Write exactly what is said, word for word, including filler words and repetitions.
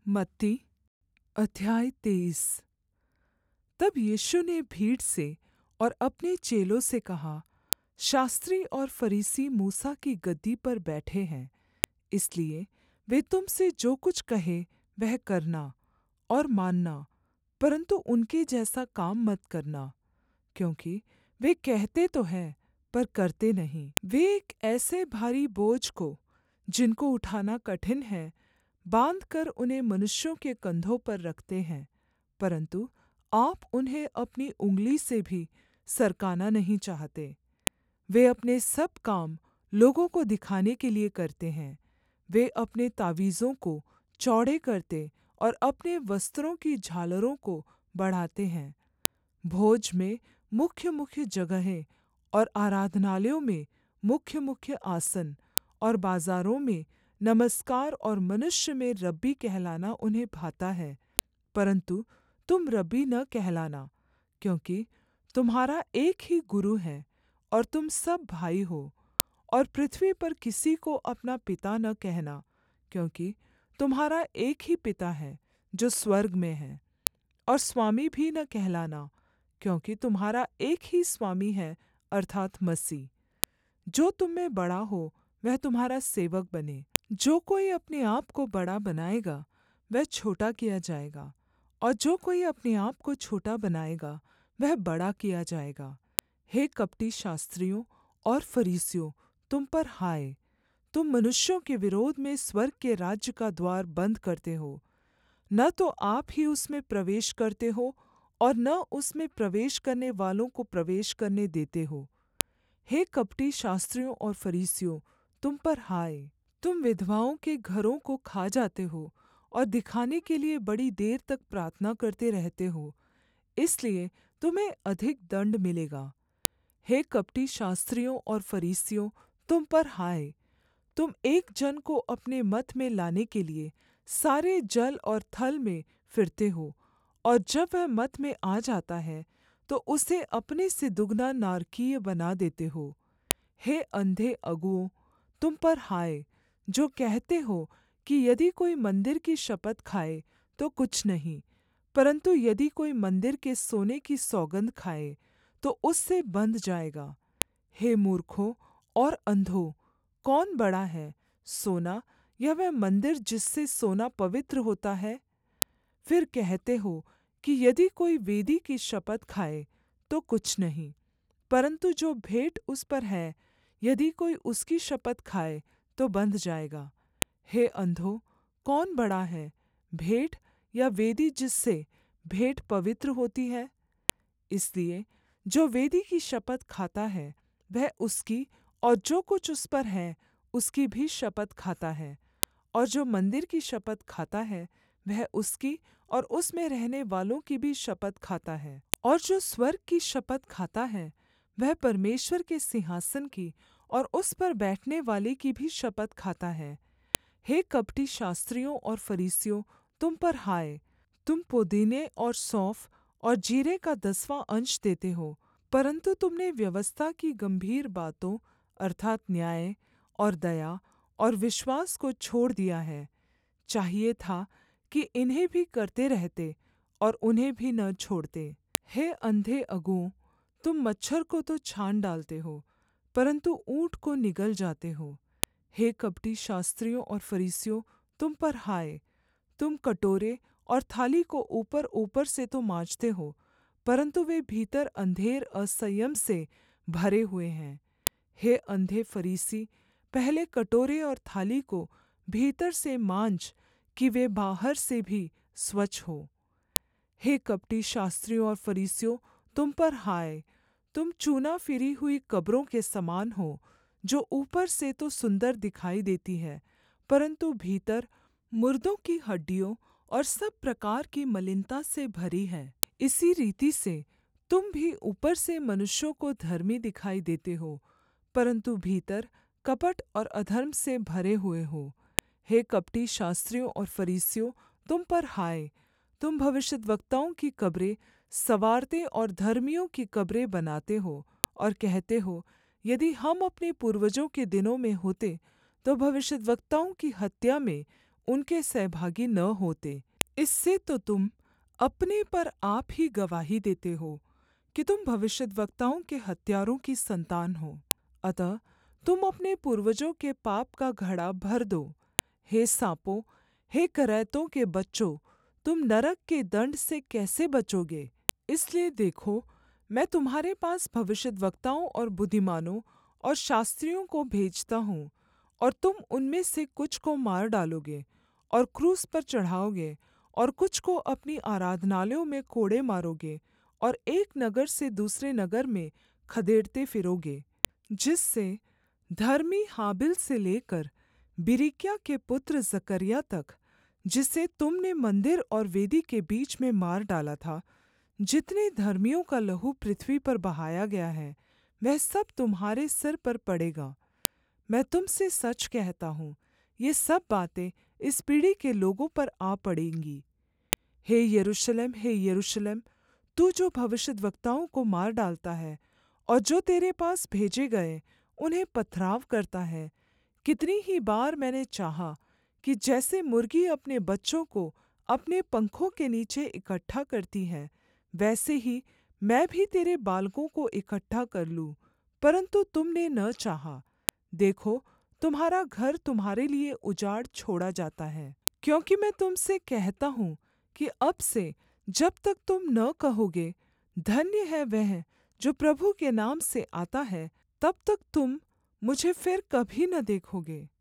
मत्ती अध्याय तेईस। तब यीशु ने भीड़ से और अपने चेलों से कहा, शास्त्री और फरीसी मूसा की गद्दी पर बैठे हैं, इसलिए वे तुम से जो कुछ कहें वह करना और मानना, परन्तु उनके जैसा काम मत करना, क्योंकि वे कहते तो हैं पर करते नहीं। वे एक ऐसे भारी बोझ को, जिनको उठाना कठिन है, बाँधकर उन्हें मनुष्यों के कंधों पर रखते हैं, परन्तु आप उन्हें अपनी उँगली से भी सरकाना नहीं चाहते। वे अपने सब काम लोगों को दिखाने के लिये करते हैं। वे अपने तावीज़ों को चौड़े करते और अपने वस्त्रों की झालरों को बढ़ाते हैं। भोज में मुख्य-मुख्य जगहें और आराधनालयों में मुख्य-मुख्य आसन और बाजारों में नमस्कार और मनुष्य में रब्बी कहलाना उन्हें भाता है, परन्तु तुम रब्बी न कहलाना, क्योंकि तुम्हारा एक ही गुरु है और तुम सब भाई हो। और पृथ्वी पर किसी को अपना पिता न कहना, क्योंकि तुम्हारा एक ही पिता है जो स्वर्ग में है। और स्वामी भी न कहलाना, क्योंकि तुम्हारा एक ही स्वामी है, अर्थात् मसीह। जो तुम में बड़ा हो वह तुम्हारा सेवक बने। जो कोई अपने आप को बड़ा बनाएगा वह छोटा किया जाएगा, और जो कोई अपने आप को छोटा बनाएगा वह बड़ा किया जाएगा। हे कपटी शास्त्रियों और फरीसियों, तुम पर हाय! तुम मनुष्यों के विरोध में स्वर्ग के राज्य का द्वार बन्द करते हो। न तो आप ही उसमें प्रवेश करते हो और न उसमें प्रवेश करने वालों को प्रवेश करने देते हो। हे कपटी शास्त्रियों और फरीसियों, तुम पर हाय! तुम विधवाओं के घरों को खा जाते हो और दिखाने के लिये बड़ी देर तक प्रार्थना करते रहते हो, इसलिए तुम्हें अधिक दण्ड मिलेगा। हे कपटी शास्त्रियों और फरीसियों, तुम पर हाय! तुम एक जन को अपने मत में लाने के लिये सारे जल और थल में फिरते हो, और जब वह मत में आ जाता है तो उसे अपने से दुगना नारकीय बना देते हो। हे अंधे अगुओं, तुम पर हाय! जो कहते हो कि यदि कोई मंदिर की शपथ खाए तो कुछ नहीं, परन्तु यदि कोई मंदिर के सोने की सौगन्ध खाए तो उससे बन्ध जाएगा। हे मूर्खों और अंधों, कौन बड़ा है, सोना या वह मंदिर जिससे सोना पवित्र होता है? फिर कहते हो कि यदि कोई वेदी की शपथ खाए तो कुछ नहीं, परन्तु जो भेंट उस पर है, यदि कोई उसकी शपथ खाए तो बन्ध जाएगा। हे अंधों, कौन बड़ा है, भेंट या वेदी जिससे भेंट पवित्र होती है? इसलिए जो वेदी की शपथ खाता है वह उसकी और जो कुछ उस पर है उसकी भी शपथ खाता है, और जो मंदिर की शपथ खाता है वह उसकी और उसमें रहने वालों की भी शपथ खाता है। और जो स्वर्ग की शपथ खाता है वह परमेश्वर के सिंहासन की और उस पर बैठने वाले की भी शपथ खाता है। हे कपटी शास्त्रियों और फरीसियों, तुम पर हाय! तुम पुदीने और सौंफ और जीरे का दसवाँ अंश देते हो, परन्तु तुमने व्यवस्था की गम्भीर बातों अर्थात् न्याय और दया और विश्वास को छोड़ दिया है। चाहिए था कि इन्हें भी करते रहते और उन्हें भी न छोड़ते। हे अंधे अगुओं, तुम मच्छर को तो छान डालते हो, परन्तु ऊँट को निगल जाते हो। हे कपटी शास्त्रियों और फरीसियों, तुम पर हाय! तुम कटोरे और थाली को ऊपर ऊपर से तो माँजते हो, परन्तु वे भीतर अंधेर असंयम से भरे हुए हैं। हे अंधे फरीसी, पहले कटोरे और थाली को भीतर से माँज कि वे बाहर से भी स्वच्छ हो। हे कपटी शास्त्रियों और फरीसियों, तुम पर हाय! तुम चूना फिरी हुई कब्रों के समान हो, जो ऊपर से तो सुन्दर दिखाई देती है, परन्तु भीतर मुर्दों की हड्डियों और सब प्रकार की मलिनता से भरी है। इसी रीति से तुम भी ऊपर से मनुष्यों को धर्मी दिखाई देते हो, परन्तु भीतर कपट और अधर्म से भरे हुए हो। हे कपटी शास्त्रियों और फरीसियों, तुम पर हाय! तुम भविष्यद्वक्ताओं की कब्रें संवारते और धर्मियों की कब्रें बनाते हो, और कहते हो, यदि हम अपने पूर्वजों के दिनों में होते तो भविष्यद्वक्ताओं की हत्या में उनके सहभागी न होते। इससे तो तुम अपने पर आप ही गवाही देते हो कि तुम भविष्यद्वक्ताओं के हत्यारों की संतान हो। अतः तुम अपने पूर्वजों के पाप का घड़ा भर दो। हे साँपों, हे करैतों के बच्चों, तुम नरक के दण्ड से कैसे बचोगे? इसलिए देखो, मैं तुम्हारे पास भविष्यद्वक्ताओं और बुद्धिमानों और शास्त्रियों को भेजता हूँ, और तुम उनमें से कुछ को मार डालोगे और क्रूस पर चढ़ाओगे, और कुछ को अपनी आराधनालयों में कोड़े मारोगे, और एक नगर से दूसरे नगर में खदेड़ते फिरोगे, जिससे धर्मी हाबिल से लेकर बिरिक्याह के पुत्र जकर्याह तक, जिसे तुमने मन्दिर और वेदी के बीच में मार डाला था, जितने धर्मियों का लहू पृथ्वी पर बहाया गया है, वह सब तुम्हारे सिर पर पड़ेगा। मैं तुम से सच कहता हूँ, ये सब बातें इस पीढ़ी के लोगों पर आ पड़ेंगी। हे यरूशलेम, हे यरूशलेम, तू जो भविष्यद्वक्ताओं को मार डालता है और जो तेरे पास भेजे गए उन्हें पथराव करता है, कितनी ही बार मैंने चाहा कि जैसे मुर्गी अपने बच्चों को अपने पंखों के नीचे इकट्ठा करती है, वैसे ही मैं भी तेरे बालकों को इकट्ठा कर लूँ, परन्तु तुमने न चाहा। देखो, तुम्हारा घर तुम्हारे लिए उजाड़ छोड़ा जाता है। क्योंकि मैं तुम से कहता हूँ कि अब से जब तक तुम न कहोगे, धन्य है वह जो प्रभु के नाम से आता है, तब तक तुम मुझे फिर कभी न देखोगे।